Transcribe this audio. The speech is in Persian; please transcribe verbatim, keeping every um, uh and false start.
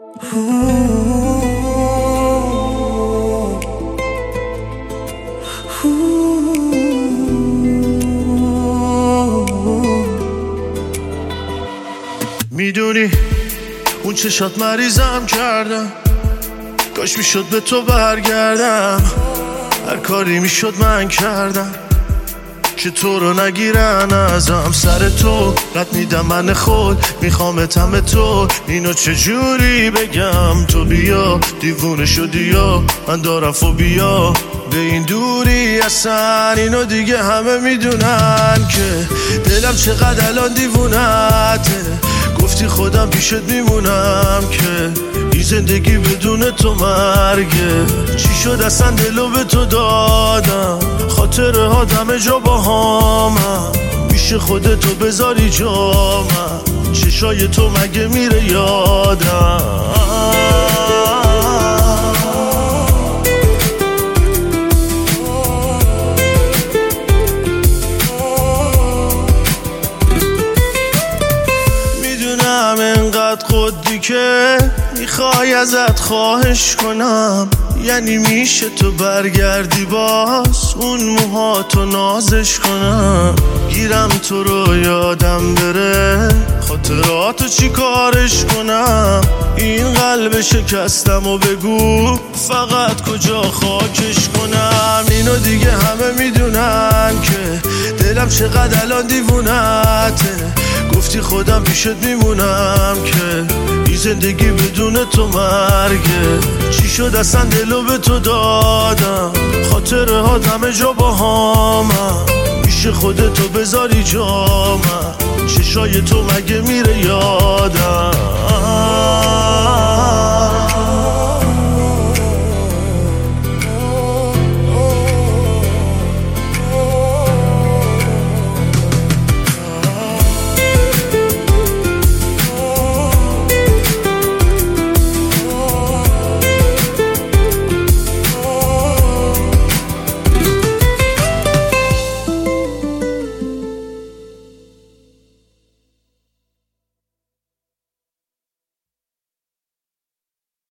میدونی اون چشات مریضم کردم، کاش میشد به تو برگردم. هر کاری میشد من کردم که تو رو نگیرن ازم. سر تو رد میدم من خود، میخوامتم تو، اینو چجوری بگم؟ تو بیا دیوونه شدی یا من دارم فوبیا به این دوری اصلا. اینو دیگه همه میدونن که دلم چقدر الان دیوونته. گفتی خودم پیشت میمونم که این زندگی بدون تو مرگه. چی شد اصلا دلو به تو دادم، خاطره ها دم جا با همم. میشه خودتو بذاری جامم، چشای تو مگه میره یادم. میدونم انقدر خودی که میخوای ازت خواهش کنم، یعنی میشه تو برگردی باز اون موهاتو نازش کنم. گیرم تو رو یادم بره، خاطراتو چی کارش کنم؟ این قلب شکستم و بگو فقط کجا خاکش کنم. اینو دیگه همه میدونن که دلم چقدر الان دیوونته. گفتی خودم پیشت میمونم که این زندگی بدون تو مرگه. چی شد اصلا دلو به تو دادم، خاطره ها همه جا با همم. میشه خودتو بذاری جامم، چشای تو مگه میره یادم.